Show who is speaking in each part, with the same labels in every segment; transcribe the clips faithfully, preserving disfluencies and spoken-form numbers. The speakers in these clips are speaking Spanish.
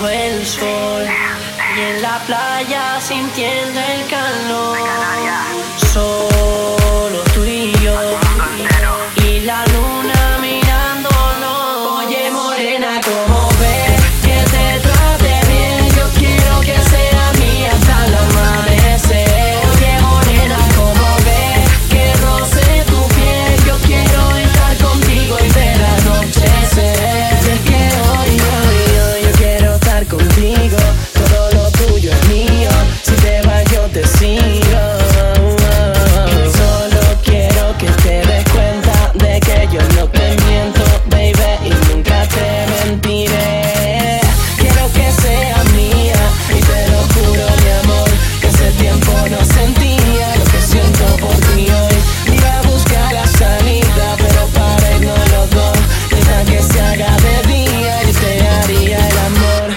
Speaker 1: bajo el sol y en la playa sintiendo el calor. Solo tú y yo y la luna mirándonos. Oye morena, como ves que te trate bien, yo quiero que sea mía hasta el amanecer. Oye morena, como ves que roce tu piel, yo quiero estar contigo y ver anochecer. Es que hoy, hoy, hoy yo quiero estar contigo, todo lo tuyo es mío, si te vas yo te sigo. Solo quiero que te des cuenta de que yo no te miento, baby, y nunca te mentiré. Quiero que seas mía y te lo juro, mi amor, que ese tiempo no sentía lo que siento por ti hoy. Iba a buscar la salida, pero para irnos los dos, deja que se haga de día y te haría el amor.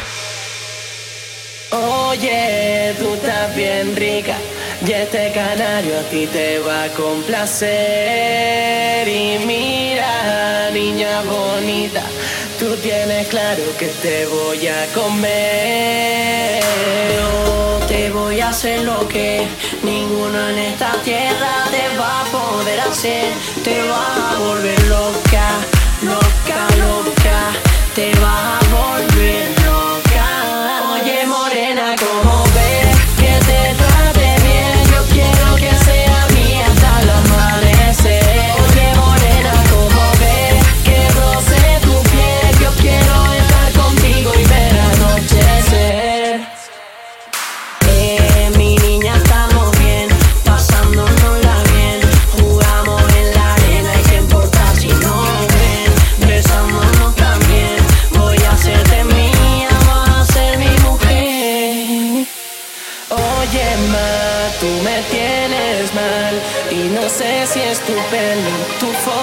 Speaker 1: Oye, tú estás bien rica y este canario a ti te va a complacer. Y mira, niña bonita, tú tienes claro que te voy a comer. Yo te voy a hacer lo que ninguno en esta tierra te va a poder hacer. Te vas a volver loca, loca, loca, te vas a volver loca. Oye morena, como ves que te trate bien, yo quiero que sea mía hasta el amanecer. Oye morena, como ves que roce tu piel, yo quiero estar contigo y ver anochecer. Eh, mi niña, estamos bien, pasándonosla bien, jugamos en la arena y qué importa si nos ven, besándonos también. Voy a hacerte mía, vas a ser mi mujer. Oye ma, tú me tienes mal y no sé si es tu pelo, tu forma